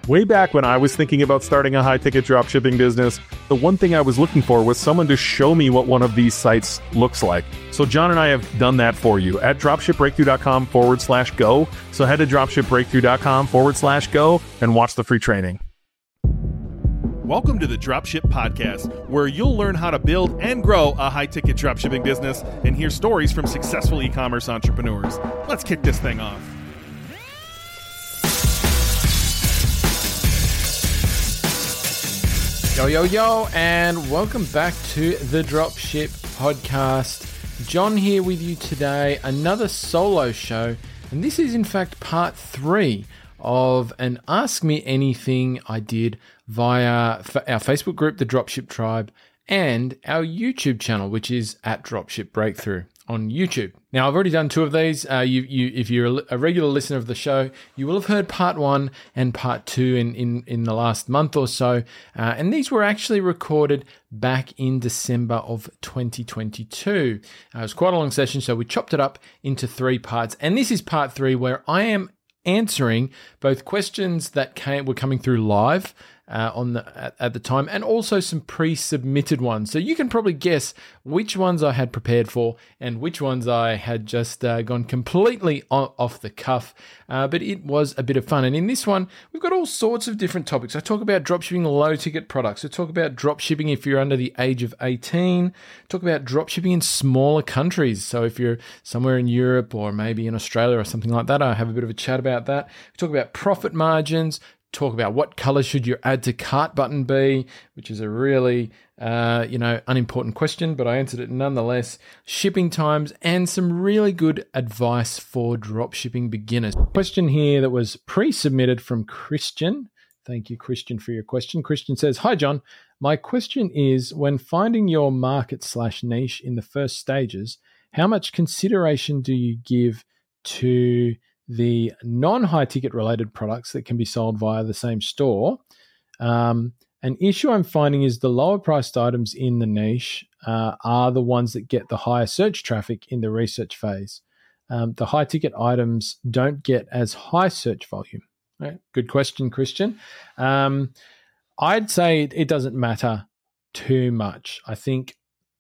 Way back when I was thinking about starting a high-ticket dropshipping business, the one thing I was looking for was someone to show me what one of these sites looks like. So John and I have done that for you at dropshipbreakthrough.com/go. So head to dropshipbreakthrough.com/go and watch the free training. Welcome to the Dropship Podcast, where you'll learn how to build and grow a high-ticket dropshipping business and hear stories from successful e-commerce entrepreneurs. Let's kick this thing off. Yo, and welcome back to the Dropship Podcast. John here with you today, another solo show, and this is in fact part 3 of an Ask Me Anything I did via our Facebook group, the Dropship Tribe, and our YouTube channel, which is at Dropship Breakthrough on YouTube. Now, I've already done 2 of these. If you're a regular listener of the show, you will have heard part 1 and part 2 in the last month or so. And these were actually recorded back in December of 2022. It was quite a long session, so we chopped it up into 3 parts. And this is part 3, where I am answering both questions that were coming through live at the time, and also some pre-submitted ones. So you can probably guess which ones I had prepared for and which ones I had just gone completely off the cuff. But it was a bit of fun. And in this one, we've got all sorts of different topics. I talk about dropshipping low-ticket products. I talk about dropshipping if you're under the age of 18. Talk about dropshipping in smaller countries. So if you're somewhere in Europe or maybe in Australia or something like that, I have a bit of a chat about that. We talk about profit margins. Talk about what color should your add to cart button be, which is a really, unimportant question, but I answered it nonetheless. Shipping times and some really good advice for dropshipping beginners. Question here that was pre-submitted from Christian. Thank you, Christian, for your question. Christian says, "Hi, John. My question is, when finding your market/niche in the first stages, how much consideration do you give to the non-high ticket related products that can be sold via the same store? An issue I'm finding is the lower priced items in the niche are the ones that get the higher search traffic in the research phase. The high ticket items don't get as high search volume." Right? Good question, Christian. I'd say it doesn't matter too much. I think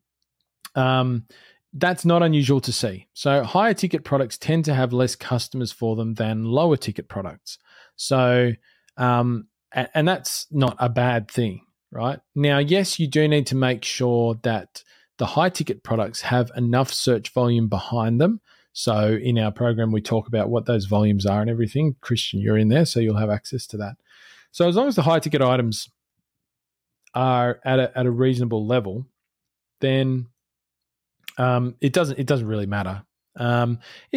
that's not unusual to see. So higher ticket products tend to have less customers for them than lower ticket products. So, and that's not a bad thing, right? Now, yes, you do need to make sure that the high ticket products have enough search volume behind them. So in our program, we talk about what those volumes are and everything. Christian, you're in there, so you'll have access to that. So as long as the high ticket items are at a reasonable level, then it doesn't really matter. I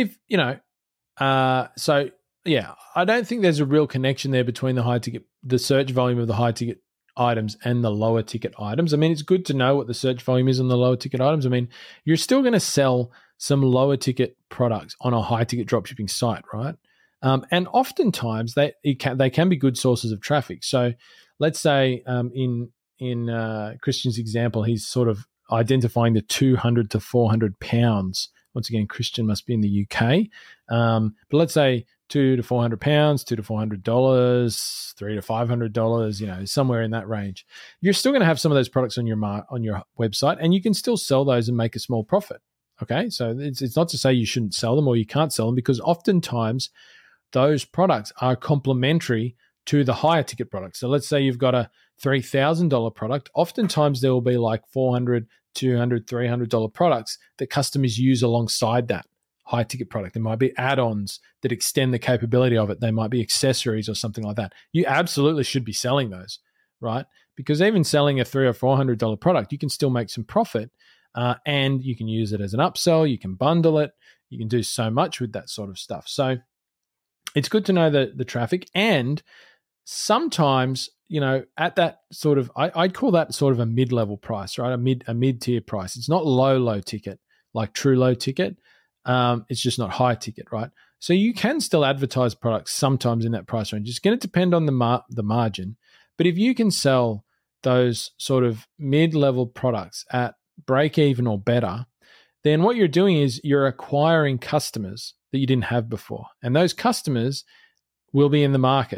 don't think there's a real connection there between the search volume of the high ticket items and the lower ticket items. I mean, it's good to know what the search volume is on the lower ticket items. I mean, you're still going to sell some lower ticket products on a high ticket dropshipping site, right? And oftentimes they can be good sources of traffic. So let's say in Christian's example, he's sort of identifying the 200 to 400 pounds. Once again, Christian must be in the UK. But let's say 2 to 400 pounds, $2 to $400, $3 to $500, somewhere in that range. You're still going to have some of those products on your website, and you can still sell those and make a small profit. Okay, so it's not to say you shouldn't sell them or you can't sell them, because oftentimes those products are complementary to the higher ticket products. So let's say you've got a $3,000 product. Oftentimes there will be like $400, $200, $300 products that customers use alongside that high ticket product. There might be add-ons that extend the capability of it. They might be accessories or something like that. You absolutely should be selling those, right? Because even selling a $300 or $400 product, you can still make some profit, and you can use it as an upsell. You can bundle it. You can do so much with that sort of stuff. So it's good to know the traffic, and sometimes, at that sort of, I'd call that sort of a mid-level price, right? A mid-tier price. It's not low ticket, like true low ticket. It's just not high ticket, right? So you can still advertise products sometimes in that price range. It's going to depend on the margin. But if you can sell those sort of mid-level products at break even or better, then what you're doing is you're acquiring customers that you didn't have before. And those customers will be in the market.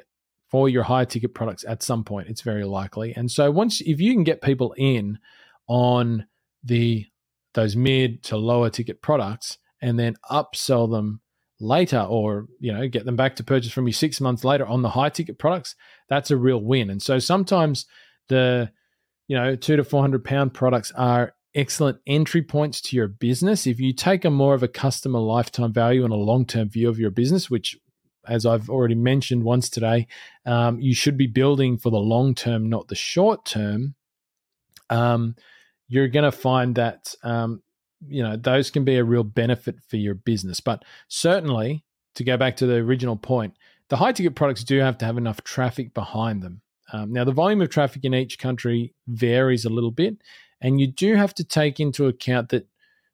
for your high ticket products at some point. It's very likely. And so if you can get people in on those mid to lower ticket products and then upsell them later, or get them back to purchase from you 6 months later on the high ticket products, that's a real win. And so sometimes the £200 to £400 products are excellent entry points to your business. If you take a more of a customer lifetime value and a long-term view of your business, which, as I've already mentioned once today, you should be building for the long term, not the short term, you're going to find that those can be a real benefit for your business. But certainly, to go back to the original point, the high ticket products do have to have enough traffic behind them. Now, the volume of traffic in each country varies a little bit, and you do have to take into account that,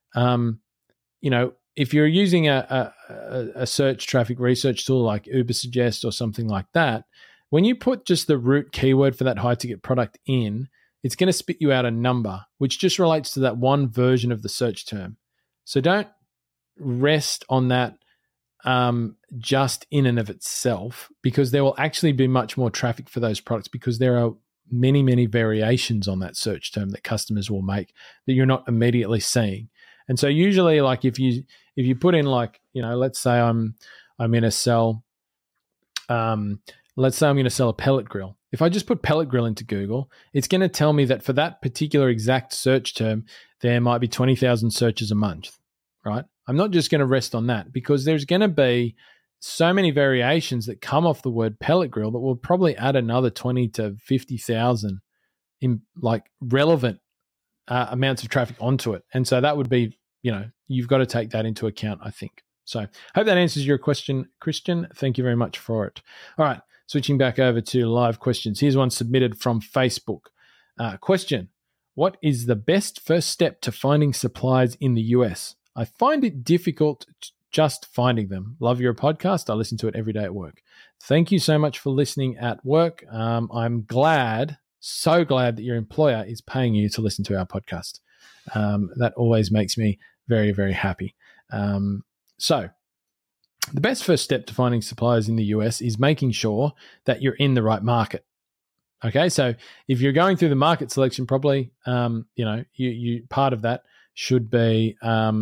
if you're using a search traffic research tool like Ubersuggest or something like that, when you put just the root keyword for that high ticket product in, it's going to spit you out a number, which just relates to that one version of the search term. So don't rest on that just in and of itself, because there will actually be much more traffic for those products, because there are many, many variations on that search term that customers will make that you're not immediately seeing. And so usually, like if you put in, like, let's say I'm going to sell, let's say I'm going to sell a pellet grill. If I just put pellet grill into Google, it's going to tell me that for that particular exact search term, there might be 20,000 searches a month, right? I'm not just going to rest on that, because there's going to be so many variations that come off the word pellet grill that will probably add another 20 to 50,000 in like relevant amounts of traffic onto it. And so that would be, you've got to take that into account, I think. So I hope that answers your question, Christian. Thank you very much for it. All right, switching back over to live questions. Here's one submitted from Facebook. Question: what is the best first step to finding suppliers in the US? I find it difficult just finding them. Love your podcast. I listen to it every day at work. Thank you so much for listening at work. I'm glad, so glad that your employer is paying you to listen to our podcast. That always makes me very, very happy. So the best first step to finding suppliers in the US is making sure that you're in the right market. Okay, so if you're going through the market selection properly, you part of that should be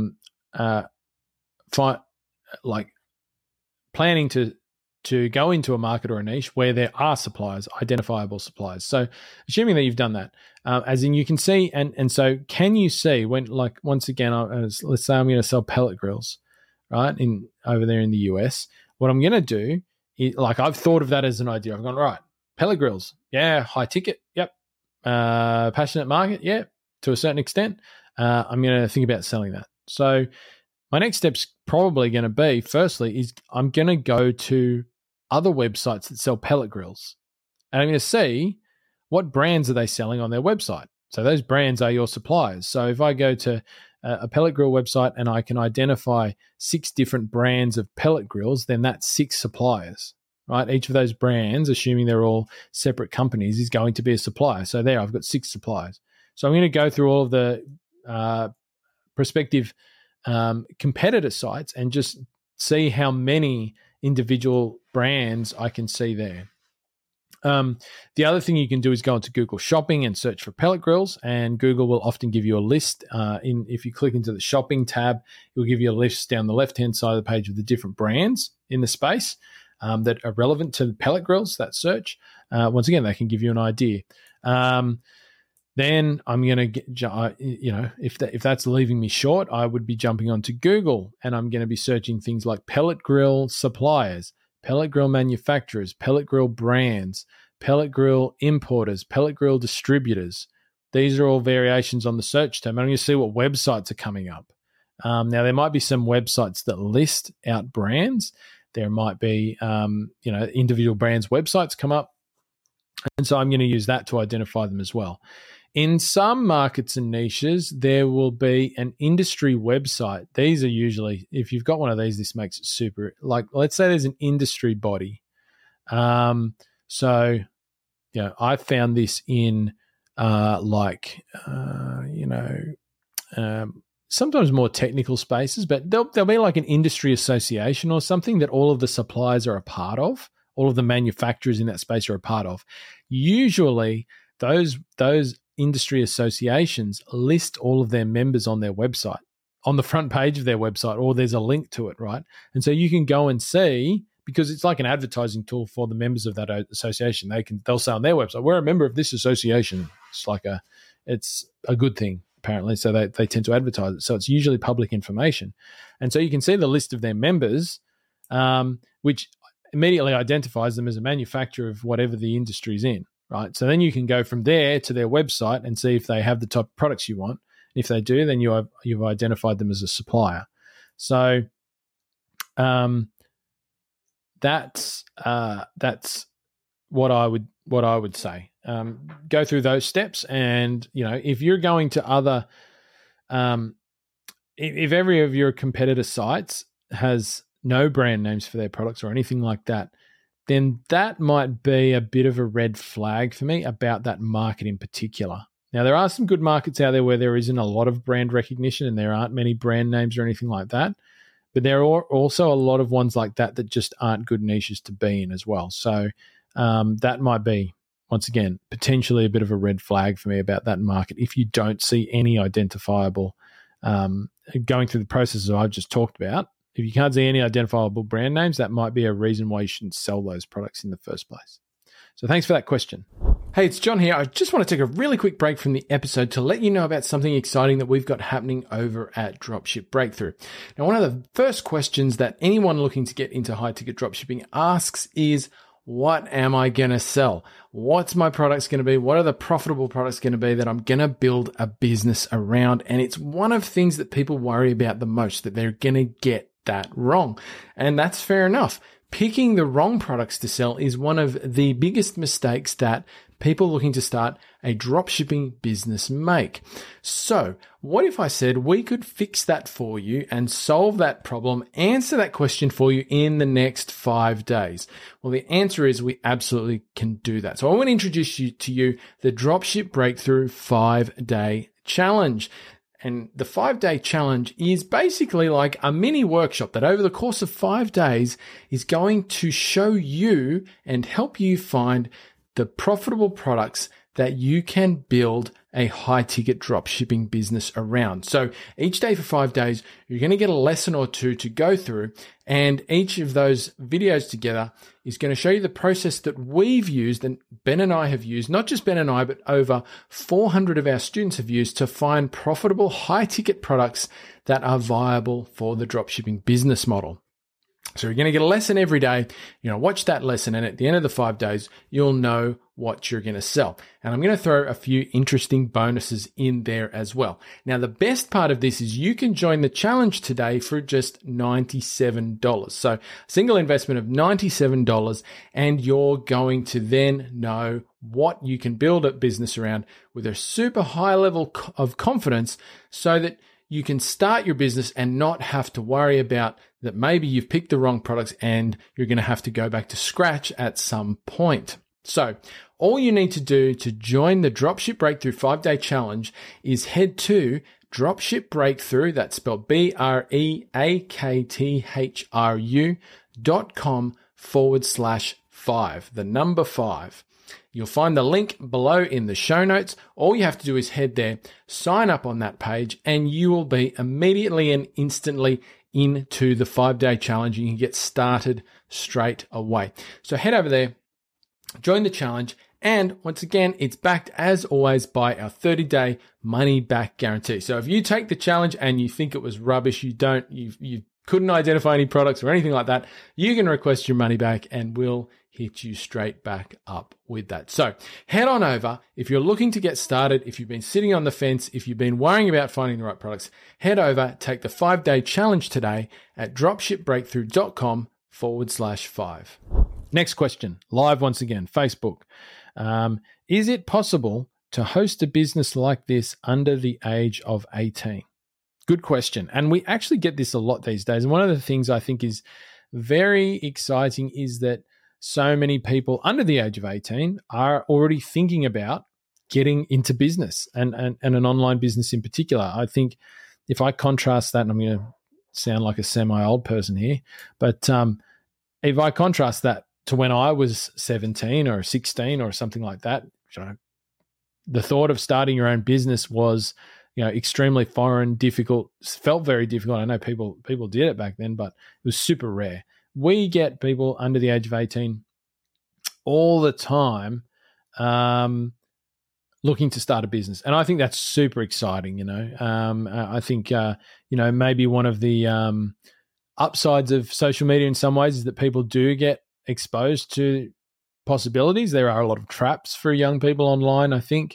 planning to go into a market or a niche where there are suppliers, identifiable suppliers. So assuming that you've done that, as in you can see, and so can you see when, like, once again, let's say I'm going to sell pellet grills, right, over there in the US, what I'm going to do is, like, I've thought of that as an idea. I've gone, right, pellet grills, yeah, high ticket, yep, passionate market, yeah, to a certain extent. I'm going to think about selling that. So my next step's probably going to be, firstly, is I'm going to go to other websites that sell pellet grills. And I'm going to see what brands are they selling on their website. So those brands are your suppliers. So if I go to a pellet grill website and I can identify 6 different brands of pellet grills, then that's 6 suppliers, right? Each of those brands, assuming they're all separate companies, is going to be a supplier. So there, I've got 6 suppliers. So I'm going to go through all of the prospective competitor sites and just see how many individual brands I can see there. The other thing you can do is go into Google Shopping and search for pellet grills, and Google will often give you a list. If you click into the Shopping tab, it will give you a list down the left-hand side of the page of the different brands in the space that are relevant to the pellet grills, that search. Once again, they can give you an idea. Then I'm going to get, if that's leaving me short, I would be jumping onto Google, and I'm going to be searching things like pellet grill suppliers, pellet grill manufacturers, pellet grill brands, pellet grill importers, pellet grill distributors. These are all variations on the search term. I'm going to see what websites are coming up. Now, there might be some websites that list out brands. There might be, individual brands' websites come up. And so I'm going to use that to identify them as well. In some markets and niches, there will be an industry website. These are usually, if you've got one of these, this makes it super, like, let's say there's an industry body. I found this in sometimes more technical spaces, but there'll be like an industry association or something that all of the suppliers are a part of, all of the manufacturers in that space are a part of. Usually, those industry associations list all of their members on their website, on the front page of their website, or there's a link to it, right? And so you can go and see, because it's like an advertising tool for the members of that association. They'll say on their website, we're a member of this association. It's a good thing, apparently. So they tend to advertise it. So it's usually public information. And so you can see the list of their members, which immediately identifies them as a manufacturer of whatever the industry's in, right? So then you can go from there to their website and see if they have the type of products you want. If they do, then you've identified them as a supplier. So that's what I would say. Go through those steps, and if you're going to other, if every of your competitor sites has no brand names for their products or anything like that, then that might be a bit of a red flag for me about that market in particular. Now, there are some good markets out there where there isn't a lot of brand recognition and there aren't many brand names or anything like that. But there are also a lot of ones like that just aren't good niches to be in as well. So that might be, once again, potentially a bit of a red flag for me about that market. If you don't see any identifiable, going through the processes I've just talked about, if you can't see any identifiable brand names, that might be a reason why you shouldn't sell those products in the first place. So thanks for that question. Hey, it's John here. I just want to take a really quick break from the episode to let you know about something exciting that we've got happening over at Dropship Breakthrough. Now, one of the first questions that anyone looking to get into high-ticket dropshipping asks is, what am I going to sell? What's my products going to be? What are the profitable products going to be that I'm going to build a business around? And it's one of the things that people worry about the most, that they're going to get that wrong. And that's fair enough. Picking the wrong products to sell is one of the biggest mistakes that people looking to start a dropshipping business make. So what if I said we could fix that for you and solve that problem, answer that question for you in the next 5 days? Well, the answer is we absolutely can do that. So I want to introduce to you the Dropship Breakthrough 5-day challenge. And the 5-day challenge is basically like a mini workshop that over the course of 5 days is going to show you and help you find the profitable products that you can build a high-ticket dropshipping business around. So each day for 5 days, you're going to get a lesson or two to go through, and each of those videos together is going to show you the process that we've used, and Ben and I have used, not just Ben and I, but over 400 of our students have used to find profitable high-ticket products that are viable for the dropshipping business model. So you're going to get a lesson every day. You're going to watch that lesson, and at the end of the 5 days, you'll know what you're going to sell. And I'm going to throw a few interesting bonuses in there as well. Now, the best part of this is you can join the challenge today for just $97. So a single investment of $97, and you're going to then know what you can build a business around with a super high level of confidence, so that you can start your business and not have to worry about that maybe you've picked the wrong products and you're going to have to go back to scratch at some point. So all you need to do to join the Dropship Breakthrough 5-day challenge is head to Dropship Breakthrough, that's spelled BREAKTHRU.com/5, the number 5. You'll find the link below in the show notes. All you have to do is head there, sign up on that page, and you will be immediately and instantly into the 5-day challenge. You can get started straight away. So head over there, join the challenge, and once again, it's backed as always by our 30-day money back guarantee. So if you take the challenge and you think it was rubbish, you couldn't identify any products or anything like that, you can request your money back and we'll hit you straight back up with that. So head on over. If you're looking to get started, if you've been sitting on the fence, if you've been worrying about finding the right products, head over, take the 5-day challenge today at dropshipbreakthrough.com/5. Next question, live once again, Facebook. Is it possible to host a business like this under the age of 18? Good question. And we actually get this a lot these days. And one of the things I think is very exciting is that so many people under the age of 18 are already thinking about getting into business and an online business in particular. I think if I contrast that, and I'm going to sound like a semi-old person here, but if I contrast that to when I was 17 or 16 or something like that, the thought of starting your own business was, extremely foreign, difficult, felt very difficult. I know people did it back then, but it was super rare. We get people under the age of 18 all the time looking to start a business. And I think that's super exciting, I think, maybe one of the upsides of social media in some ways is that people do get exposed to possibilities. There are a lot of traps for young people online, I think,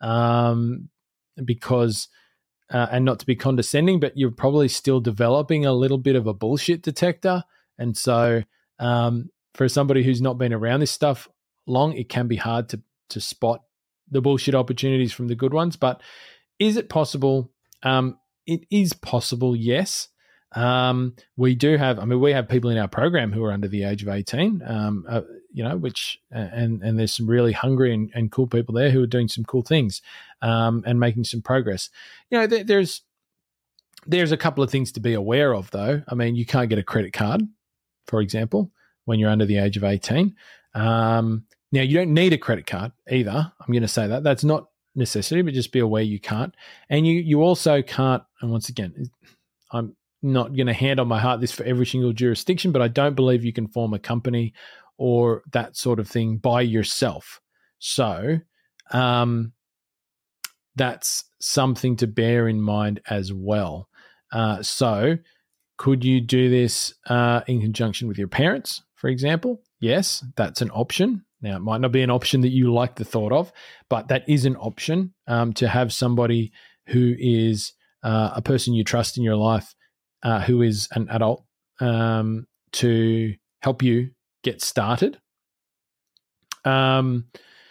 because, and not to be condescending, but you're probably still developing a little bit of a bullshit detector. And so for somebody who's not been around this stuff long, it can be hard to spot the bullshit opportunities from the good ones. But is it possible? It is possible, yes. We have people in our program who are under the age of 18, which there's some really hungry and cool people there who are doing some cool things and making some progress. There's a couple of things to be aware of, though. I mean, you can't get a credit card, for example, when you're under the age of 18. Now, you don't need a credit card either. I'm going to say that. That's not necessity, but just be aware you can't. And you also can't, and once again, I'm not going to hand on my heart this for every single jurisdiction, but I don't believe you can form a company or that sort of thing by yourself. So that's something to bear in mind as well. So could you do this in conjunction with your parents, for example? Yes, that's an option. Now, it might not be an option that you like the thought of, but that is an option to have somebody who is a person you trust in your life, who is an adult, to help you get started. And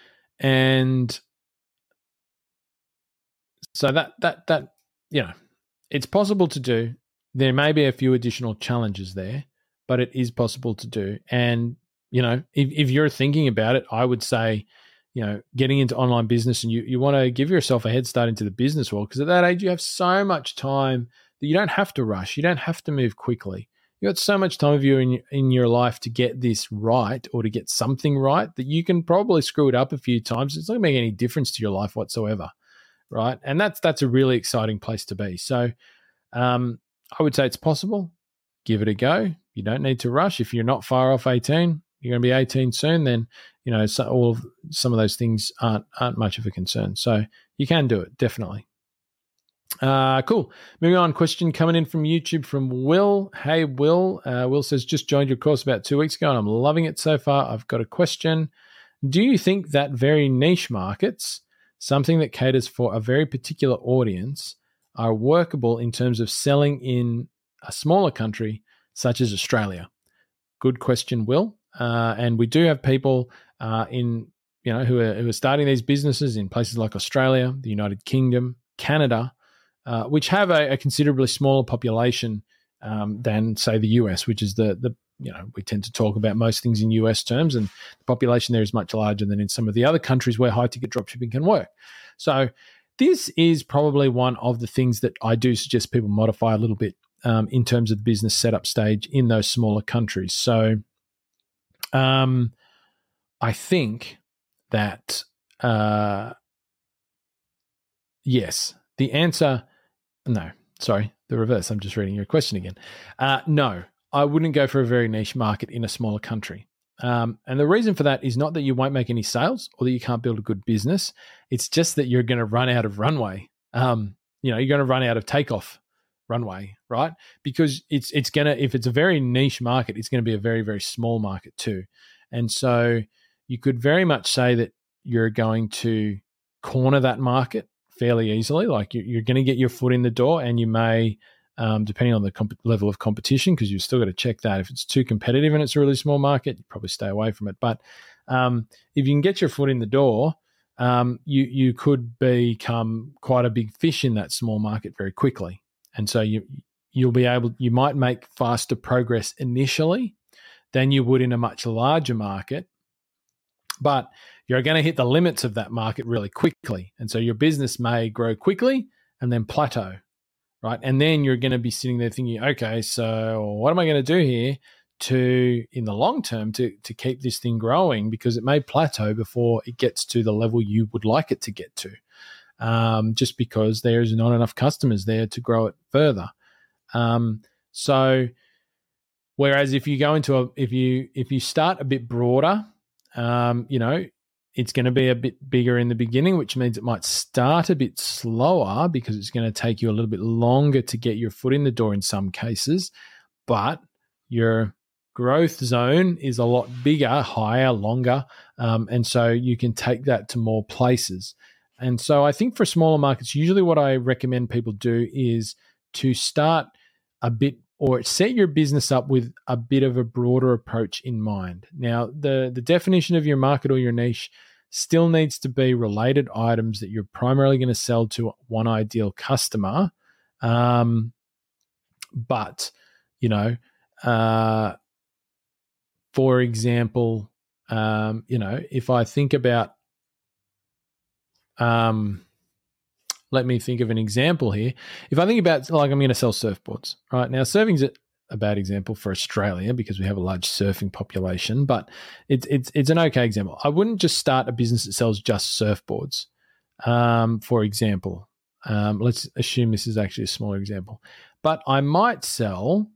so that it's possible to do. There may be a few additional challenges there, but it is possible to do. And if you're thinking about it, I would say, getting into online business and you want to give yourself a head start into the business world, because at that age you have so much time that you don't have to rush. You don't have to move quickly. You got so much time of you in your life to get this right or to get something right that you can probably screw it up a few times. It's not going to make any difference to your life whatsoever, right? And that's a really exciting place to be. So I would say it's possible. Give it a go. You don't need to rush. If you're not far off 18, you're going to be 18 soon, then, some of those things aren't much of a concern. So you can do it, definitely. Cool. Moving on, question coming in from YouTube from Will. Hey, Will. Will says, just joined your course about 2 weeks ago and I'm loving it so far. I've got a question. Do you think that very niche markets, something that caters for a very particular audience, are workable in terms of selling in a smaller country such as Australia? Good question, Will. And we do have people who are starting these businesses in places like Australia, the United Kingdom, Canada, which have a considerably smaller population than, say, the US, which is we tend to talk about most things in US terms, and the population there is much larger than in some of the other countries where high-ticket dropshipping can work. So this is probably one of the things that I do suggest people modify a little bit in terms of the business setup stage in those smaller countries. So I think that, yes, the answer, no, sorry, the reverse. I'm just reading your question again. No, I wouldn't go for a very niche market in a smaller country. And the reason for that is not that you won't make any sales or that you can't build a good business. It's just that you're going to run out of runway. You're going to run out of takeoff runway, right? Because it's going to, if it's a very niche market, it's going to be a very, very small market too. And so you could very much say that you're going to corner that market fairly easily. Like you're going to get your foot in the door, and you may, depending on the level of competition, because you've still got to check that. If it's too competitive and it's a really small market, you probably stay away from it. But if you can get your foot in the door, you could become quite a big fish in that small market very quickly. And so you might make faster progress initially than you would in a much larger market, but you're going to hit the limits of that market really quickly. And so your business may grow quickly and then plateau, right? And then you're going to be sitting there thinking, okay, so what am I going to do here in the long term to keep this thing growing, because it may plateau before it gets to the level you would like it to get to, just because there's not enough customers there to grow it further. So whereas if you go into if you start a bit broader, it's going to be a bit bigger in the beginning, which means it might start a bit slower because it's going to take you a little bit longer to get your foot in the door in some cases, but your growth zone is a lot bigger, higher, longer, and so you can take that to more places. And so I think for smaller markets, usually what I recommend people do is to start a bit, or set your business up with a bit of a broader approach in mind. Now, the definition of your market or your niche still needs to be related items that you're primarily going to sell to one ideal customer. But, for example, if I think about, let me think of an example here. If I think about, like, I'm going to sell surfboards, right? Now, surfing's a bad example for Australia because we have a large surfing population, but it's an okay example. I wouldn't just start a business that sells just surfboards, for example. Let's assume this is actually a smaller example. But I might sell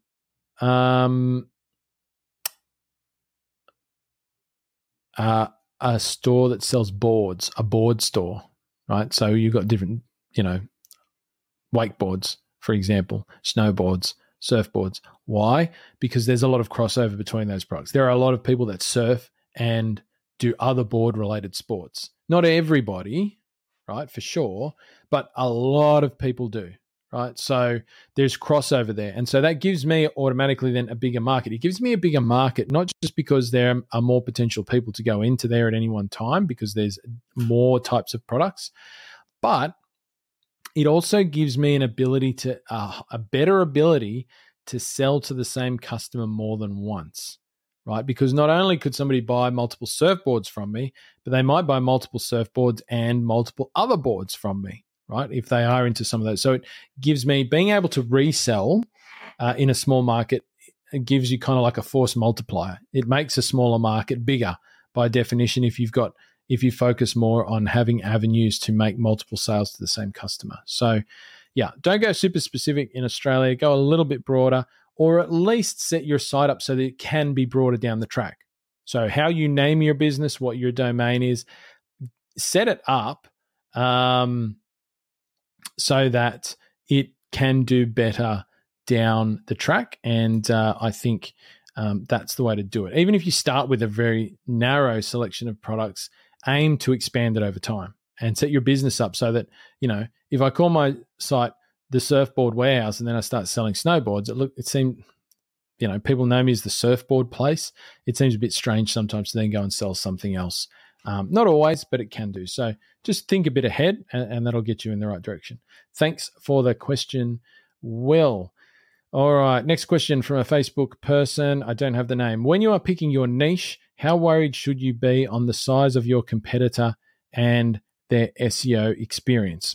a store that sells boards, a board store, right? So you've got different, wakeboards, for example, snowboards, surfboards. Why? Because there's a lot of crossover between those products. There are a lot of people that surf and do other board-related sports. Not everybody, right, for sure, but a lot of people do, right? So there's crossover there. And so that gives me automatically then a bigger market. It gives me a bigger market, not just because there are more potential people to go into there at any one time because there's more types of products, but it also gives me an ability to, a better ability to sell to the same customer more than once, right? Because not only could somebody buy multiple surfboards from me, but they might buy multiple surfboards and multiple other boards from me, right? If they are into some of those. So it gives me, being able to resell in a small market, it gives you kind of like a force multiplier. It makes a smaller market bigger by definition if you focus more on having avenues to make multiple sales to the same customer. So yeah, don't go super specific in Australia. Go a little bit broader, or at least set your site up so that it can be broader down the track. So how you name your business, what your domain is, set it up so that it can do better down the track. And I think that's the way to do it. Even if you start with a very narrow selection of products, aim to expand it over time and set your business up so that, if I call my site the Surfboard Warehouse and then I start selling snowboards, it seemed, people know me as the surfboard place. It seems a bit strange sometimes to then go and sell something else. Not always, but it can do. So just think a bit ahead and that'll get you in the right direction. Thanks for the question, Will. All right, next question from a Facebook person. I don't have the name. When you are picking your niche, how worried should you be on the size of your competitor and their SEO experience?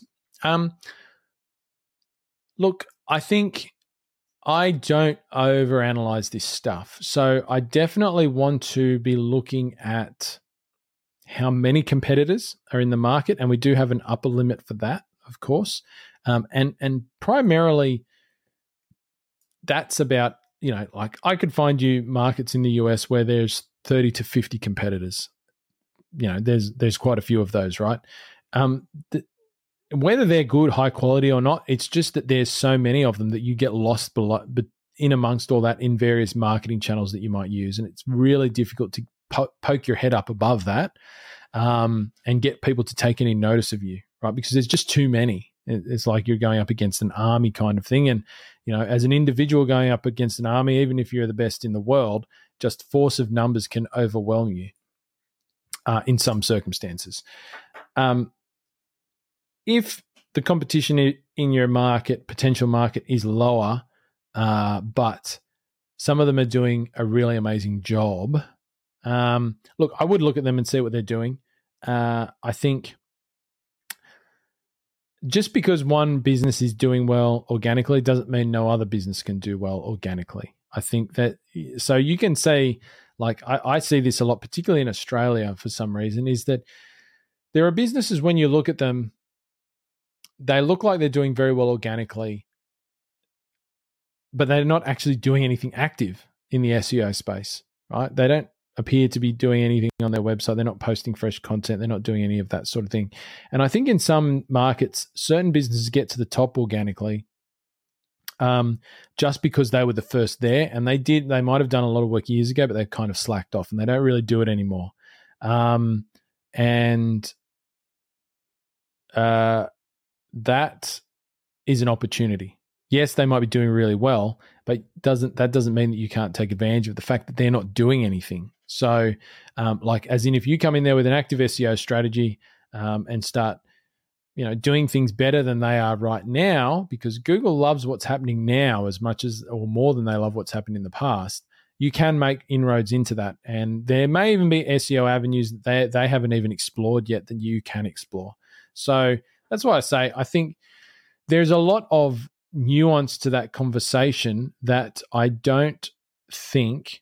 Look, I think I don't overanalyze this stuff. So I definitely want to be looking at how many competitors are in the market, and we do have an upper limit for that, of course. And primarily that's about, like I could find you markets in the US where there's 30 to 50 competitors. There's quite a few of those, right? Whether they're good, high quality or not, it's just that there's so many of them that you get lost in amongst all that in various marketing channels that you might use. And it's really difficult to poke your head up above that and get people to take any notice of you, right? Because there's just too many. It's like you're going up against an army kind of thing. And, as an individual going up against an army, even if you're the best in the world, just force of numbers can overwhelm you in some circumstances. If the competition in your potential market is lower, but some of them are doing a really amazing job, look, I would look at them and see what they're doing. I think just because one business is doing well organically doesn't mean no other business can do well organically. I think that, so you can say, like, I see this a lot, particularly in Australia for some reason, is that there are businesses, when you look at them, they look like they're doing very well organically, but they're not actually doing anything active in the SEO space, right? They don't appear to be doing anything on their website. They're not posting fresh content. They're not doing any of that sort of thing. And I think in some markets, certain businesses get to the top organically just because they were the first there, and they might have done a lot of work years ago, but they've kind of slacked off and they don't really do it anymore. That is an opportunity. Yes, they might be doing really well, but that doesn't mean that you can't take advantage of the fact that they're not doing anything. So, as in, if you come in there with an active SEO strategy and start, doing things better than they are right now, because Google loves what's happening now as much as, or more than they love what's happened in the past, you can make inroads into that. And there may even be SEO avenues that they haven't even explored yet that you can explore. So that's why I say I think there's a lot of nuance to that conversation that I don't think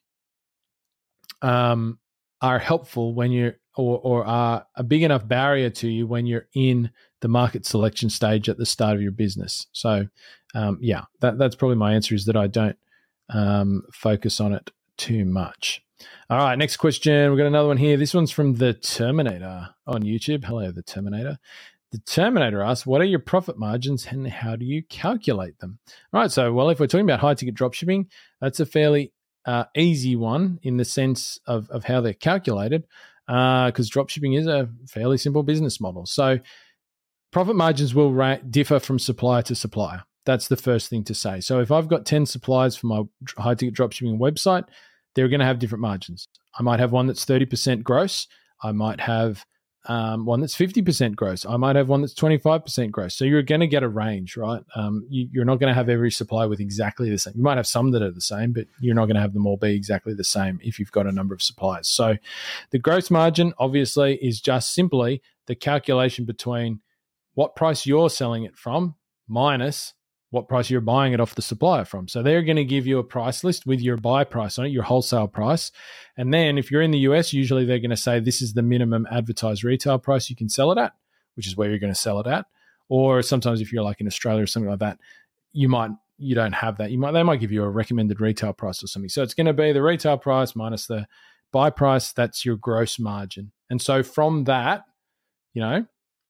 are helpful when you're or are a big enough barrier to you when you're in the market selection stage at the start of your business. So that's probably my answer, is that I don't focus on it too much. All right, next question. We've got another one here. This one's from The Terminator on YouTube. Hello, The Terminator. The Terminator asks, what are your profit margins and how do you calculate them? All right, so, if we're talking about high-ticket dropshipping, that's a fairly easy one in the sense of how they're calculated, because dropshipping is a fairly simple business model. So profit margins will differ from supplier to supplier. That's the first thing to say. So if I've got 10 suppliers for my high-ticket dropshipping website, they're going to have different margins. I might have one that's 30% gross. I might have one that's 50% gross. I might have one that's 25% gross. So you're going to get a range, right? You're not going to have every supplier with exactly the same. You might have some that are the same, but you're not going to have them all be exactly the same if you've got a number of suppliers. So the gross margin obviously is just simply the calculation between what price you're selling it from minus what price you're buying it off the supplier from. So they're going to give you a price list with your buy price on it, your wholesale price. And then if you're in the US, usually they're going to say this is the minimum advertised retail price you can sell it at, which is where you're going to sell it at. Or sometimes if you're like in Australia or something like that, you don't have that. They might give you a recommended retail price or something. So it's going to be the retail price minus the buy price. That's your gross margin. And so from that, you're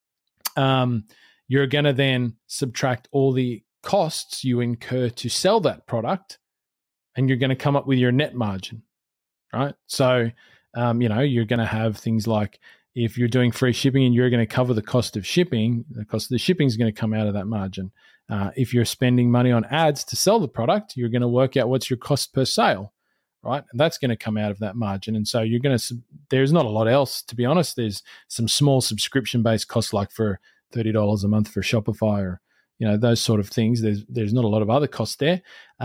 going to then subtract all the costs you incur to sell that product, and you're going to come up with your net margin, right? So, you're going to have things like, if you're doing free shipping and you're going to cover the cost of shipping, the cost of the shipping is going to come out of that margin. If you're spending money on ads to sell the product, you're going to work out what's your cost per sale, right? And that's going to come out of that margin. And so there's not a lot else, to be honest. There's some small subscription-based costs, like for $30 a month for Shopify, or those sort of things. There's not a lot of other costs there,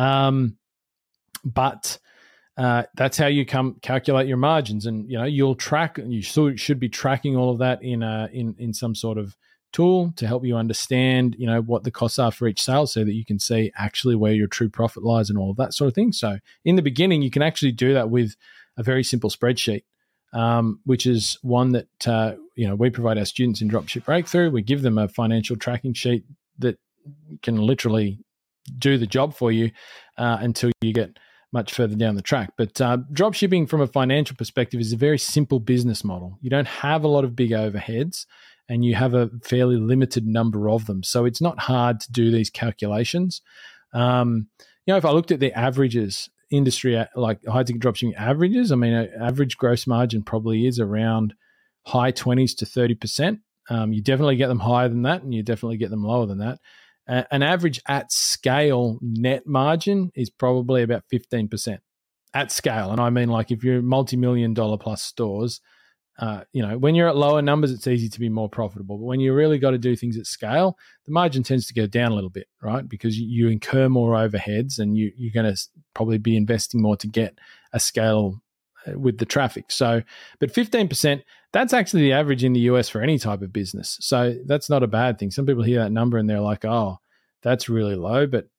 but that's how you calculate your margins. And you'll track, and you should be tracking all of that in some sort of tool to help you understand what the costs are for each sale, so that you can see actually where your true profit lies and all of that sort of thing. So in the beginning, you can actually do that with a very simple spreadsheet, which is one that we provide our students in Dropship Breakthrough. We give them a financial tracking sheet that can literally do the job for you until you get much further down the track. But dropshipping from a financial perspective is a very simple business model. You don't have a lot of big overheads, and you have a fairly limited number of them. So it's not hard to do these calculations. If I looked at the averages, industry, like high-ticket dropshipping averages, an average gross margin probably is around high 20s to 30%. You definitely get them higher than that, and you definitely get them lower than that. An average at scale net margin is probably about 15% at scale. And I mean, like, if you're multi-million dollar plus stores, when you're at lower numbers, it's easy to be more profitable. But when you really got to do things at scale, the margin tends to go down a little bit, right? Because you incur more overheads, and you're going to probably be investing more to get a scale with the traffic. So, but 15%, that's actually the average in the US for any type of business. So that's not a bad thing. Some people hear that number and they're like, oh, that's really low. But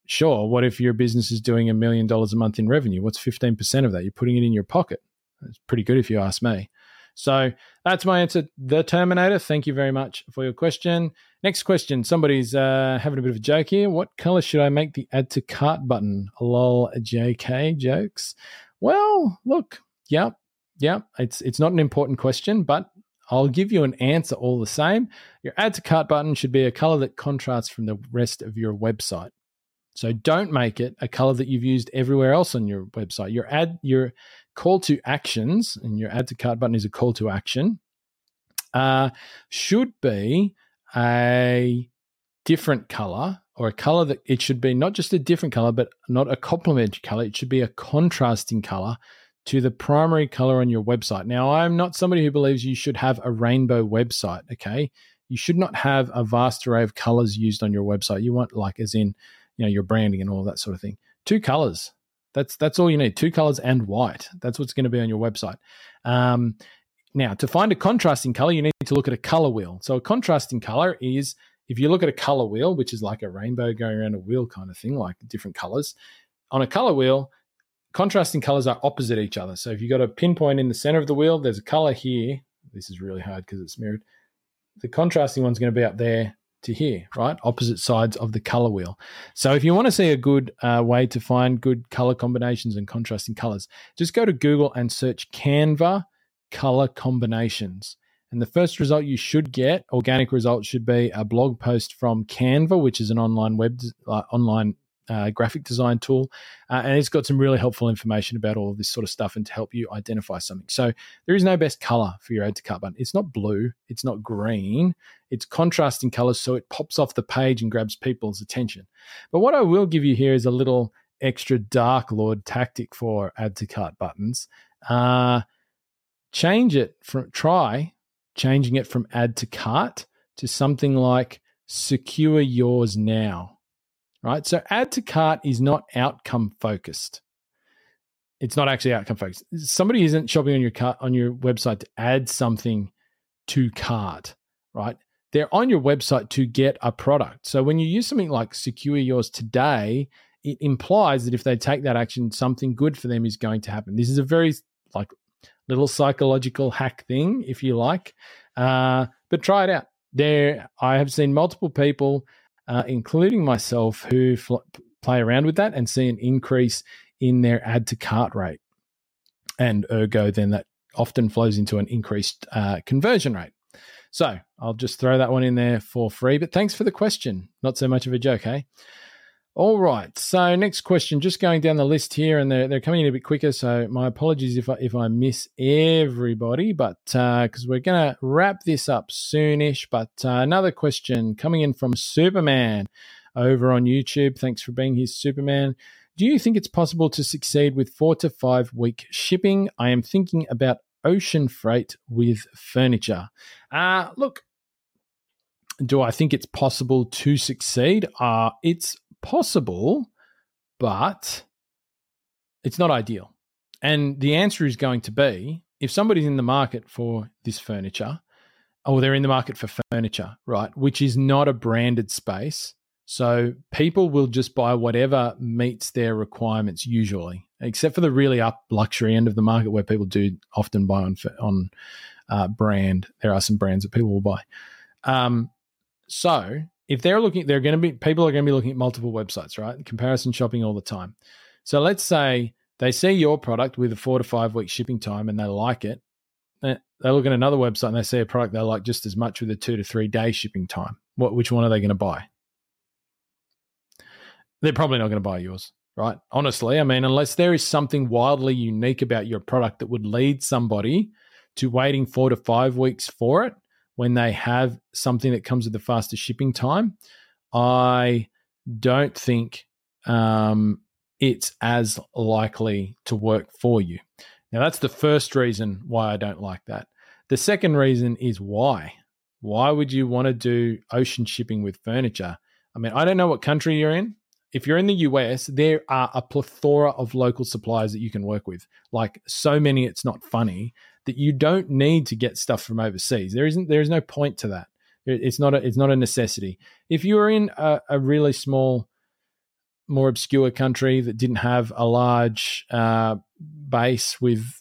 sure, what if your business is doing $1 million a month in revenue? What's 15% of that? You're putting it in your pocket. It's pretty good if you ask me. So that's my answer, The Terminator. Thank you very much for your question. Next question. Somebody's having a bit of a joke here. What color should I make the add to cart button? Lol, JK jokes. Well, look, yeah. It's not an important question, but I'll give you an answer all the same. Your add to cart button should be a color that contrasts from the rest of your website. So don't make it a color that you've used everywhere else on your website. Your call to actions, and your add to cart button is a call to action, should be a different color, or a color that it should be not just a different color, but not a complementary color. It should be a contrasting color to the primary color on your website. Now, I'm not somebody who believes you should have a rainbow website, okay? You should not have a vast array of colors used on your website. You want, like, as in, your branding and all that sort of thing. 2 colors. That's all you need. 2 colors and white. That's what's going to be on your website. Now, to find a contrasting color, you need to look at a color wheel. So a contrasting color is, if you look at a color wheel, which is like a rainbow going around a wheel kind of thing, like different colors. On a color wheel, contrasting colors are opposite each other. So if you've got a pinpoint in the center of the wheel, there's a color here. This is really hard because it's mirrored. The contrasting one's going to be up there to here, right? Opposite sides of the color wheel. So if you want to see a good way to find good color combinations and contrasting colors, just go to Google and search Canva color combinations. And the first result you should get, organic result, should be a blog post from Canva, which is an online graphic design tool. And it's got some really helpful information about all of this sort of stuff and to help you identify something. So there is no best color for your add to cart button. It's not blue. It's not green. It's contrasting colors, so it pops off the page and grabs people's attention. But what I will give you here is a little extra Dark Lord tactic for add to cart buttons. Try changing it from add to cart to something like secure yours now. Right? So add to cart is not outcome focused. It's not actually outcome focused. Somebody isn't shopping on your website to add something to cart, right? They're on your website to get a product. So when you use something like secure yours today, it implies that if they take that action, something good for them is going to happen. This is a very little psychological hack thing, if you like, but try it out. I have seen multiple people, including myself, who play around with that and see an increase in their add to cart rate. And ergo, then that often flows into an increased conversion rate. So I'll just throw that one in there for free. But thanks for the question. Not so much of a joke, hey? All right. So next question, just going down the list here, and they're coming in a bit quicker. So my apologies if I miss everybody, but because we're going to wrap this up soonish. But another question coming in from Superman over on YouTube. Thanks for being here, Superman. Do you think it's possible to succeed with 4 to 5 week shipping? I am thinking about ocean freight with furniture. Look, do I think it's possible to succeed? It's possible, but it's not ideal. And the answer is going to be, if somebody's in the market for this furniture, or they're in the market for furniture, right, which is not a branded space, so people will just buy whatever meets their requirements usually, except for the really up luxury end of the market where people do often buy on brand. There are some brands that people will buy. So if they're looking, people are going to be looking at multiple websites, right? Comparison shopping all the time. So let's say they see your product with a 4 to 5 week shipping time and they like it. They look at another website and they see a product they like just as much with a 2 to 3 day shipping time. Which one are they going to buy? They're probably not going to buy yours, right? Honestly, I mean, unless there is something wildly unique about your product that would lead somebody to waiting 4 to 5 weeks for it when they have something that comes with the faster shipping time, I don't think it's as likely to work for you. Now, that's the first reason why I don't like that. The second reason is why. Why would you want to do ocean shipping with furniture? I mean, I don't know what country you're in. If you're in the US, there are a plethora of local suppliers that you can work with. Like so many, it's not funny, that you don't need to get stuff from overseas. There is no point to that. It's not a necessity. If you're in a really small more obscure country that didn't have a large base with,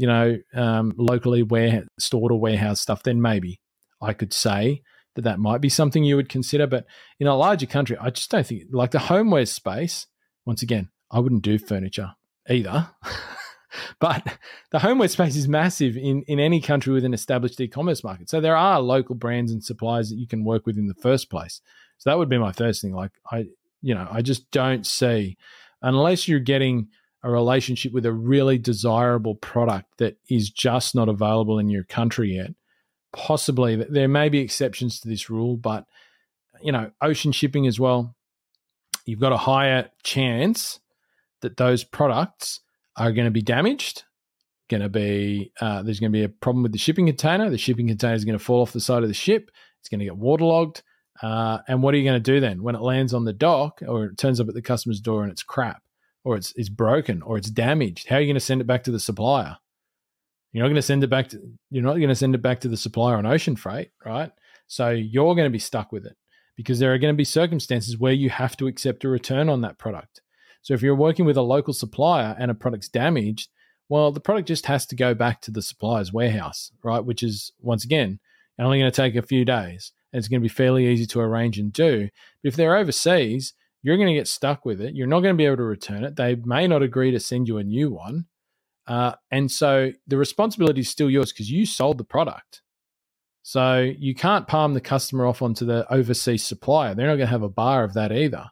locally stored or warehouse stuff, then maybe I could say that might be something you would consider. But in a larger country, I just don't think, like the homeware space, once again, I wouldn't do furniture either. But the homeware space is massive in any country with an established e-commerce market. So there are local brands and suppliers that you can work with in the first place. So that would be my first thing. Like I just don't see, unless you're getting a relationship with a really desirable product that is just not available in your country yet. Possibly there may be exceptions to this rule, but ocean shipping as well, you've got a higher chance that those products are going to be damaged. There's going to be a problem with the shipping container. The shipping container is going to fall off the side of the ship. It's going to get waterlogged. And what are you going to do then when it lands on the dock, or it turns up at the customer's door and it's crap, or it's broken, or it's damaged? How are you going to send it back to the supplier? You're not going to send it back to the supplier on ocean freight, right? So you're going to be stuck with it, because there are going to be circumstances where you have to accept a return on that product. So if you're working with a local supplier and a product's damaged, well, the product just has to go back to the supplier's warehouse, right? Which is, once again, only going to take a few days. And it's going to be fairly easy to arrange and do. But if they're overseas, you're going to get stuck with it. You're not going to be able to return it. They may not agree to send you a new one. And so the responsibility is still yours, because you sold the product. So you can't palm the customer off onto the overseas supplier. They're not going to have a bar of that either.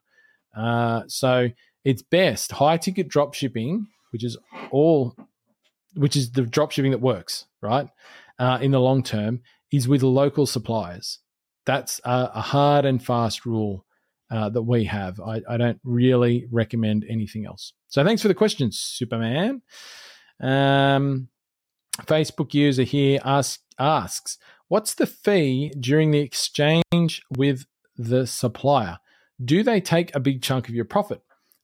So it's best high ticket drop shipping, which is the drop shipping that works, right? In the long term, is with local suppliers. That's a hard and fast rule that we have. I don't really recommend anything else. So thanks for the questions, Superman. Facebook user here asks, what's the fee during the exchange with the supplier? Do they take a big chunk of your profit?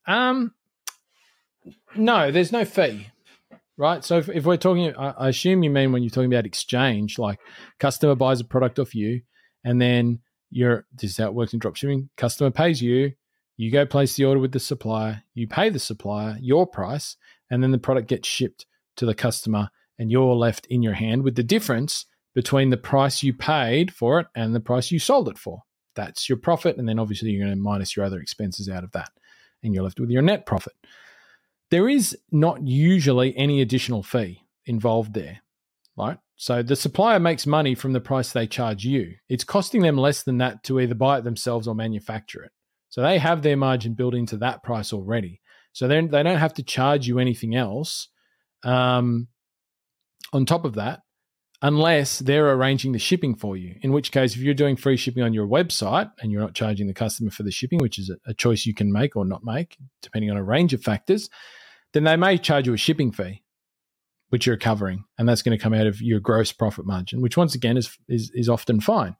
No, there's no fee, right? So if we're talking, I assume you mean when you're talking about exchange, like customer buys a product off you, and then this is how it works in dropshipping. Customer pays you, you go place the order with the supplier, you pay the supplier your price, and then the product gets shipped to the customer, and you're left in your hand with the difference between the price you paid for it and the price you sold it for. That's your profit, and then obviously you're going to minus your other expenses out of that, and you're left with your net profit. There is not usually any additional fee involved there, right? So the supplier makes money from the price they charge you. It's costing them less than that to either buy it themselves or manufacture it. So they have their margin built into that price already. So then they don't have to charge you anything else on top of that, unless they're arranging the shipping for you, in which case, if you're doing free shipping on your website and you're not charging the customer for the shipping, which is a choice you can make or not make, depending on a range of factors, then they may charge you a shipping fee, which you're covering, and that's going to come out of your gross profit margin, which once again is often fine.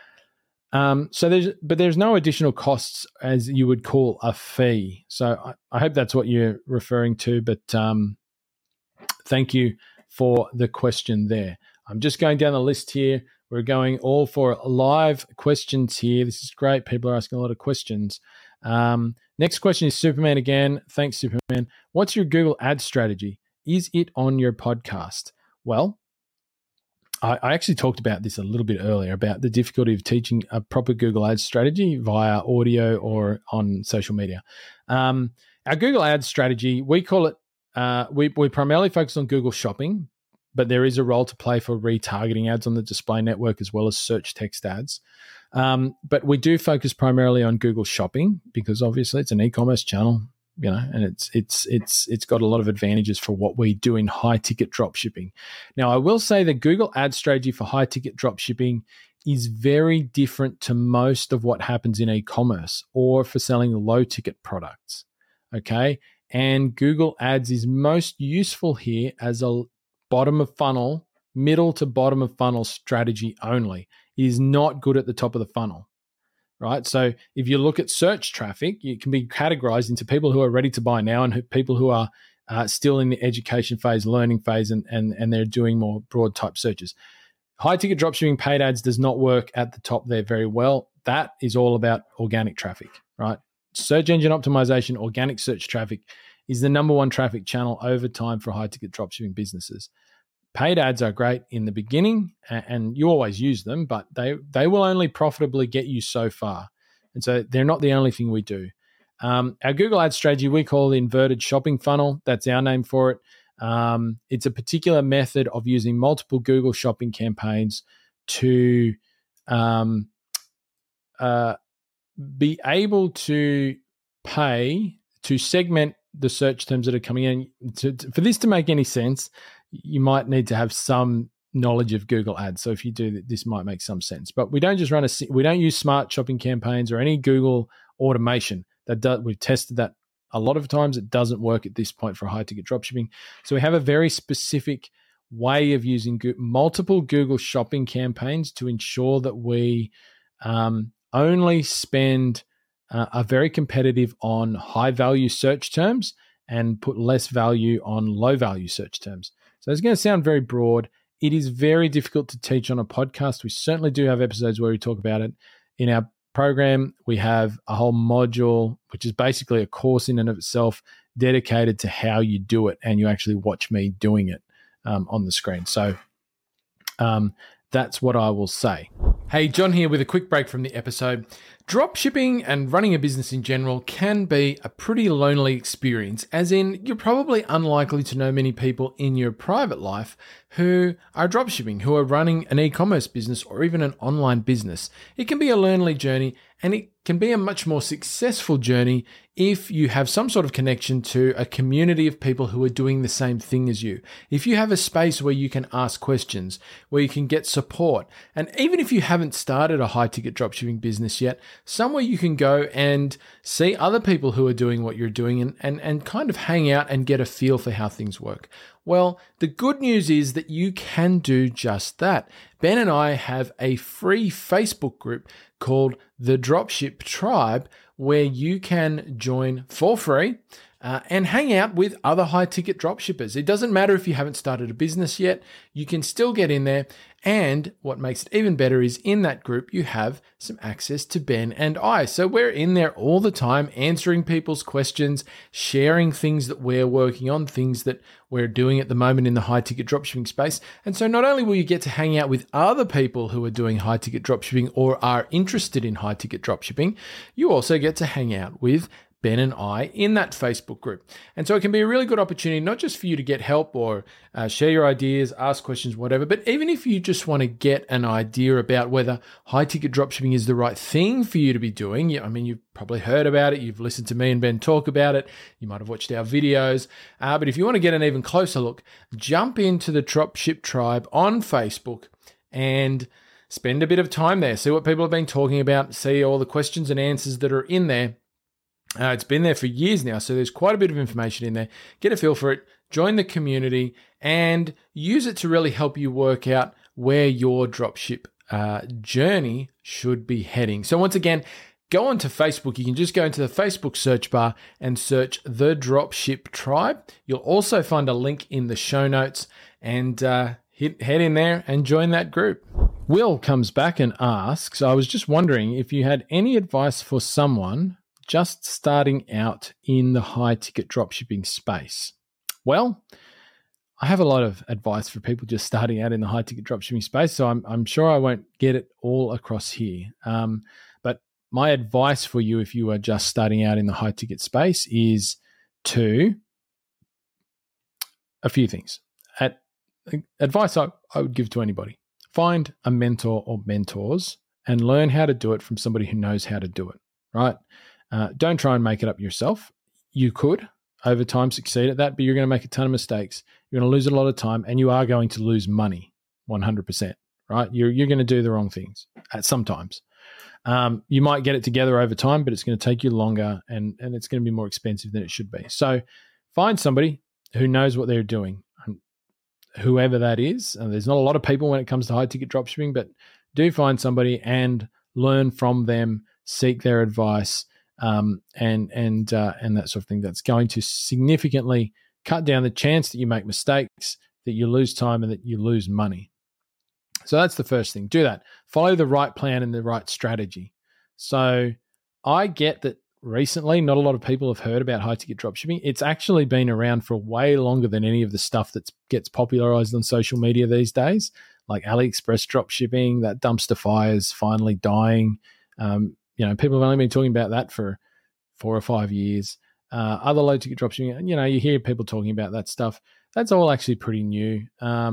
So there's no additional costs as you would call a fee. So I hope that's what you're referring to, but thank you for the question there. I'm just going down the list here. We're going all for live questions here. This is great. People are asking a lot of questions. Next question is Superman again. Thanks, Superman. What's your Google Ads strategy? Is it on your podcast? Well, I actually talked about this a little bit earlier about the difficulty of teaching a proper Google Ads strategy via audio or on social media. Our Google Ads strategy, we call it, we primarily focus on Google Shopping, but there is a role to play for retargeting ads on the display network as well as search text ads. But we do focus primarily on Google Shopping because obviously it's an e-commerce channel, and it's got a lot of advantages for what we do in high ticket drop shipping. Now, I will say the Google ad strategy for high ticket drop shipping is very different to most of what happens in e-commerce or for selling low ticket products. Okay. And Google Ads is most useful here as a bottom of funnel, middle to bottom of funnel strategy only. It is not good at the top of the funnel. Right. So if you look at search traffic, it can be categorized into people who are ready to buy now and people who are still in the education phase, learning phase, and they're doing more broad type searches. High ticket dropshipping paid ads does not work at the top there very well. That is all about organic traffic, right? search engine optimization, organic search traffic is the number one traffic channel over time for high-ticket dropshipping businesses. Paid ads are great in the beginning, and you always use them, but they will only profitably get you so far. And so they're not the only thing we do. Our Google Ads strategy, we call the inverted shopping funnel. That's our name for it. It's a particular method of using multiple Google shopping campaigns to be able to pay to segment the search terms that are coming in. For this to make any sense, you might need to have some knowledge of Google Ads. So if you do, this might make some sense. But we don't just we don't use smart shopping campaigns or any Google automation. We've tested that a lot of times. It doesn't work at this point for high ticket dropshipping. So we have a very specific way of using multiple Google shopping campaigns to ensure that we only spend are very competitive on high value search terms and put less value on low value search terms. So it's going to sound very broad. It is very difficult to teach on a podcast. We certainly do have episodes where we talk about it. In our program, we have a whole module, which is basically a course in and of itself dedicated to how you do it. And you actually watch me doing it on the screen. So that's what I will say. Hey, John here with a quick break from the episode. Dropshipping and running a business in general can be a pretty lonely experience, as in you're probably unlikely to know many people in your private life who are dropshipping, who are running an e-commerce business or even an online business. It can be a lonely journey, and it can be a much more successful journey if you have some sort of connection to a community of people who are doing the same thing as you. If you have a space where you can ask questions, where you can get support, and even if you haven't started a high-ticket dropshipping business yet, somewhere you can go and see other people who are doing what you're doing and kind of hang out and get a feel for how things work. Well, the good news is that you can do just that. Ben and I have a free Facebook group called The Dropship Tribe, where you can join for free and hang out with other high-ticket dropshippers. It doesn't matter if you haven't started a business yet, you can still get in there. And what makes it even better is in that group, you have some access to Ben and I. So we're in there all the time, answering people's questions, sharing things that we're working on, things that we're doing at the moment in the high-ticket dropshipping space. And so not only will you get to hang out with other people who are doing high-ticket dropshipping or are interested in high-ticket dropshipping, you also get to hang out with Ben and I in that Facebook group. And so it can be a really good opportunity, not just for you to get help or share your ideas, ask questions, whatever, but even if you just want to get an idea about whether high-ticket dropshipping is the right thing for you to be doing. I mean, you've probably heard about it. You've listened to me and Ben talk about it. You might have watched our videos. But if you want to get an even closer look, jump into the Dropship Tribe on Facebook and spend a bit of time there. See what people have been talking about. See all the questions and answers that are in there. It's been there for years now, so there's quite a bit of information in there. Get a feel for it, join the community, and use it to really help you work out where your dropship journey should be heading. So once again, go onto Facebook. You can just go into the Facebook search bar and search The Dropship Tribe. You'll also find a link in the show notes, and head in there and join that group. Will comes back and asks, I was just wondering if you had any advice for someone just starting out in the high-ticket dropshipping space. Well, I have a lot of advice for people just starting out in the high-ticket dropshipping space, so I'm sure I won't get it all across here. But my advice for you if you are just starting out in the high-ticket space is a few things. Advice I would give to anybody. Find a mentor or mentors and learn how to do it from somebody who knows how to do it, right? Don't try and make it up yourself. You could, over time, succeed at that, but you're going to make a ton of mistakes. You're going to lose a lot of time, and you are going to lose money, 100%, right? You're going to do the wrong things at sometimes. You might get it together over time, but it's going to take you longer, and it's going to be more expensive than it should be. So find somebody who knows what they're doing, whoever that is. And there's not a lot of people when it comes to high-ticket dropshipping, but do find somebody and learn from them, seek their advice, and that sort of thing. That's going to significantly cut down the chance that you make mistakes, that you lose time, and that you lose money. So that's the first thing. Do that. Follow the right plan and the right strategy. So I get that recently. Not a lot of people have heard about high ticket dropshipping. It's actually been around for way longer than any of the stuff that gets popularized on social media these days, like AliExpress dropshipping. That dumpster fire is finally dying. People have only been talking about that for 4 or 5 years. Other low ticket dropshipping, you hear people talking about that stuff. That's all actually pretty new.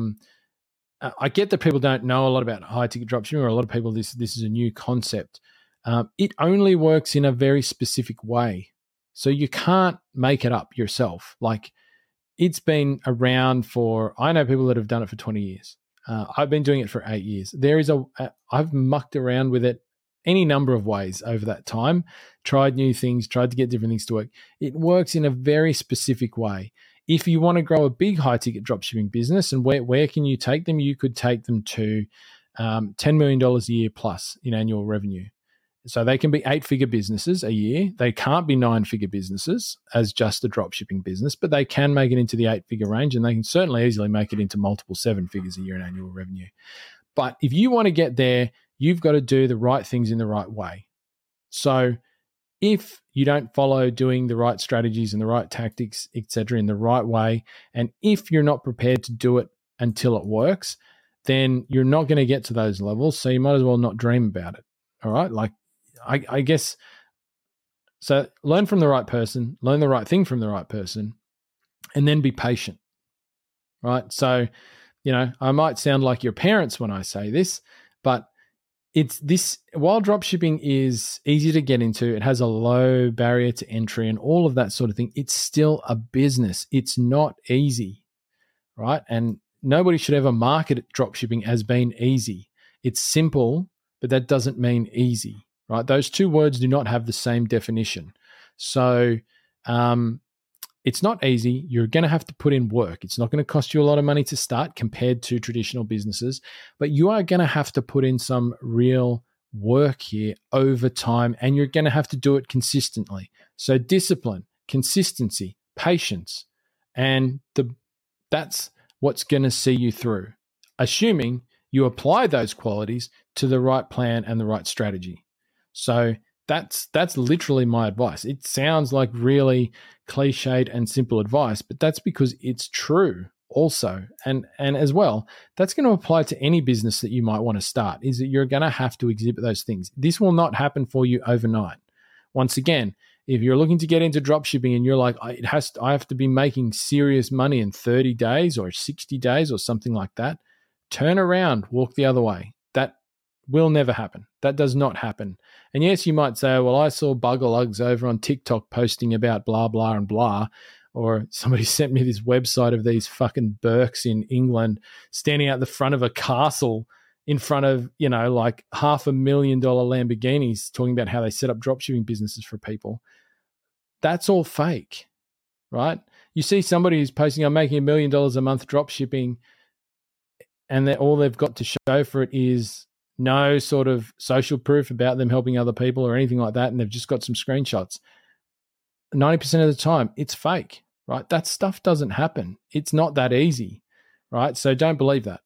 I get that people don't know a lot about high ticket dropshipping, or a lot of people, this is a new concept. It only works in a very specific way. So you can't make it up yourself. Like, it's been around I know people that have done it for 20 years. I've been doing it for 8 years. I've mucked around with it any number of ways over that time, tried new things, tried to get different things to work. It works in a very specific way. If you want to grow a big high-ticket dropshipping business, and where can you take them? You could take them to $10 million a year plus in annual revenue. So they can be 8-figure businesses a year. They can't be 9-figure businesses as just a dropshipping business, but they can make it into the 8-figure range, and they can certainly easily make it into multiple 7 figures a year in annual revenue. But if you want to get there, you've got to do the right things in the right way. So if you don't follow doing the right strategies and the right tactics, etc., in the right way, and if you're not prepared to do it until it works, then you're not going to get to those levels. So you might as well not dream about it. All right? Like, I guess, so learn from the right person, learn the right thing from the right person, and then be patient. Right? So, I might sound like your parents when I say this, but while dropshipping is easy to get into, it has a low barrier to entry and all of that sort of thing, it's still a business. It's not easy, right? And nobody should ever market dropshipping as being easy. It's simple, but that doesn't mean easy, right? Those two words do not have the same definition. So it's not easy. You're going to have to put in work. It's not going to cost you a lot of money to start compared to traditional businesses, but you are going to have to put in some real work here over time, and you're going to have to do it consistently. So discipline, consistency, patience, and that's what's going to see you through, assuming you apply those qualities to the right plan and the right strategy. So that's literally my advice. It sounds like really cliched and simple advice, but that's because it's true also. And as well, that's going to apply to any business that you might want to start, is that you're going to have to exhibit those things. This will not happen for you overnight. Once again, if you're looking to get into dropshipping and you're like, I have to be making serious money in 30 days or 60 days or something like that, turn around, walk the other way. That will never happen. That does not happen. And yes, you might say, well, I saw Buggerlugs over on TikTok posting about blah, blah, and blah. Or somebody sent me this website of these fucking Burks in England standing out the front of a castle in front of, like $500,000 Lamborghinis, talking about how they set up dropshipping businesses for people. That's all fake, right? You see somebody who's posting, I'm making $1 million a month dropshipping, and all they've got to show for it is no sort of social proof about them helping other people or anything like that, and they've just got some screenshots. 90% of the time, it's fake, right? That stuff doesn't happen. It's not that easy, right? So don't believe that.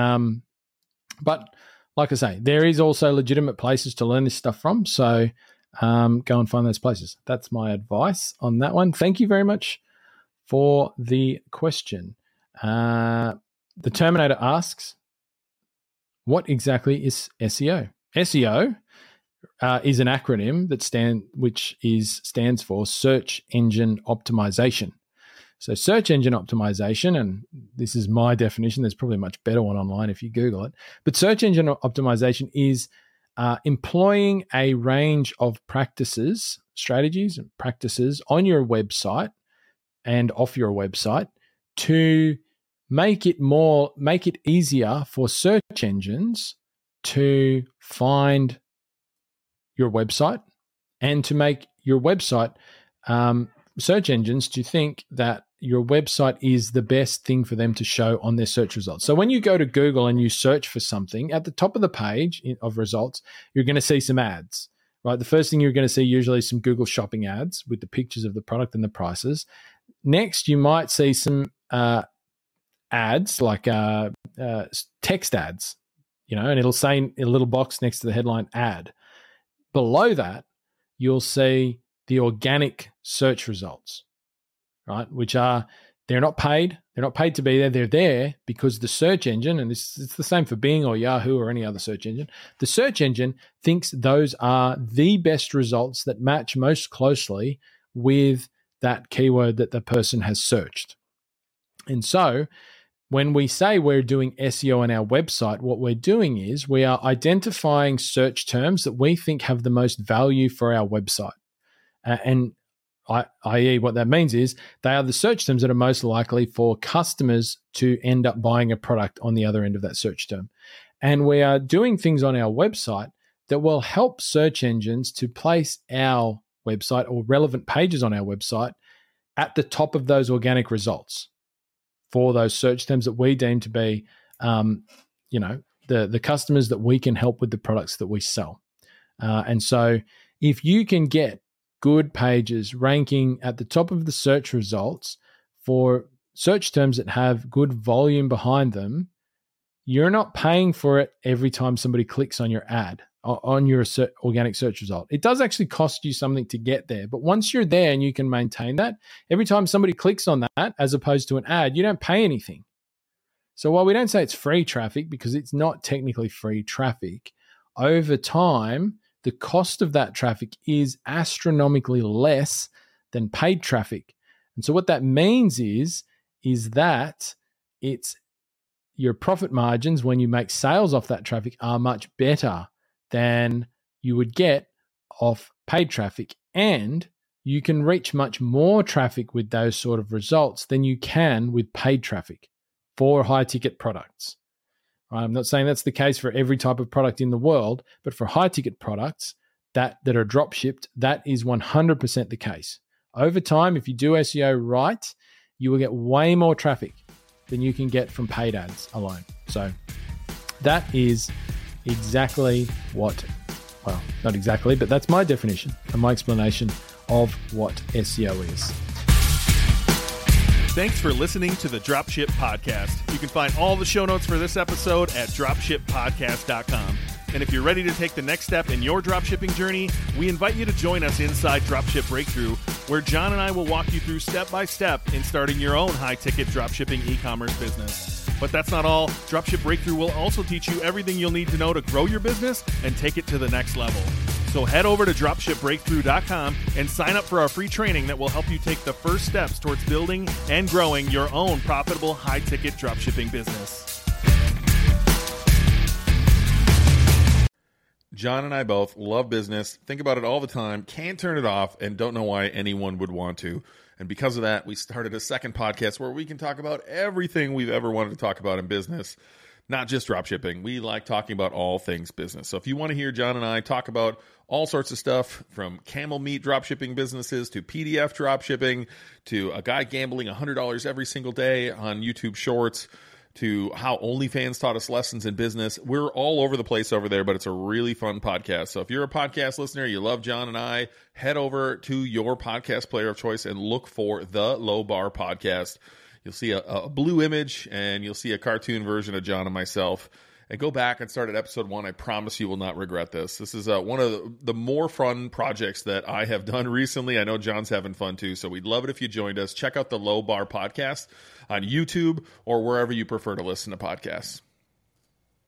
But like I say, there is also legitimate places to learn this stuff from, so go and find those places. That's my advice on that one. Thank you very much for the question. The Terminator asks, what exactly is SEO? SEO is an acronym that stands for Search Engine Optimization. So search engine optimization, and this is my definition, there's probably a much better one online if you Google it, but search engine optimization is employing a range of strategies and practices on your website and off your website to make it easier for search engines to find your website, and to make your website search engines to think that your website is the best thing for them to show on their search results. So when you go to Google and you search for something, at the top of the page of results, you're going to see some ads, right? The first thing you're going to see usually is some Google shopping ads with the pictures of the product and the prices. Next, you might see some ads like text ads, and it'll say in a little box next to the headline ad. Below that, you'll see the organic search results, right? Which are, they're not paid. They're not paid to be there. They're there because the search engine, and it's the same for Bing or Yahoo or any other search engine, the search engine thinks those are the best results that match most closely with that keyword that the person has searched. And so when we say we're doing SEO on our website, what we're doing is we are identifying search terms that we think have the most value for our website. I.e., what that means is they are the search terms that are most likely for customers to end up buying a product on the other end of that search term. And we are doing things on our website that will help search engines to place our website or relevant pages on our website at the top of those organic results for those search terms that we deem to be, the customers that we can help with the products that we sell. And so if you can get good pages ranking at the top of the search results for search terms that have good volume behind them, you're not paying for it every time somebody clicks on your ad, on your organic search result. It does actually cost you something to get there, but once you're there and you can maintain that, every time somebody clicks on that, as opposed to an ad, you don't pay anything. So while we don't say it's free traffic, because it's not technically free traffic, over time, the cost of that traffic is astronomically less than paid traffic. And so what that means is that it's your profit margins when you make sales off that traffic are much better than you would get off paid traffic. And you can reach much more traffic with those sort of results than you can with paid traffic for high-ticket products. I'm not saying that's the case for every type of product in the world, but for high-ticket products that are drop-shipped, that is 100% the case. Over time, if you do SEO right, you will get way more traffic than you can get from paid ads alone. So that is exactly what, well, not exactly, but that's my definition and my explanation of what SEO is. Thanks for listening to the Dropship Podcast. You can find all the show notes for this episode at dropshippodcast.com. And if you're ready to take the next step in your dropshipping journey, we invite you to join us inside Dropship Breakthrough, where John and I will walk you through step by step in starting your own high-ticket dropshipping e-commerce business. But that's not all. Dropship Breakthrough will also teach you everything you'll need to know to grow your business and take it to the next level. So head over to dropshipbreakthrough.com and sign up for our free training that will help you take the first steps towards building and growing your own profitable high-ticket dropshipping business. John and I both love business, think about it all the time, can't turn it off, and don't know why anyone would want to. And because of that, we started a second podcast where we can talk about everything we've ever wanted to talk about in business, not just dropshipping. We like talking about all things business. So if you want to hear John and I talk about all sorts of stuff, from camel meat dropshipping businesses to PDF dropshipping to a guy gambling $100 every single day on YouTube Shorts, to how OnlyFans taught us lessons in business. We're all over the place over there, but it's a really fun podcast. So if you're a podcast listener, you love John and I, head over to your podcast player of choice and look for the Low Bar Podcast. You'll see a blue image and you'll see a cartoon version of John and myself. And go back and start at episode 1. I promise you will not regret this. This is one of the more fun projects that I have done recently. I know John's having fun too, so we'd love it if you joined us. Check out the Low Bar Podcast on YouTube or wherever you prefer to listen to podcasts.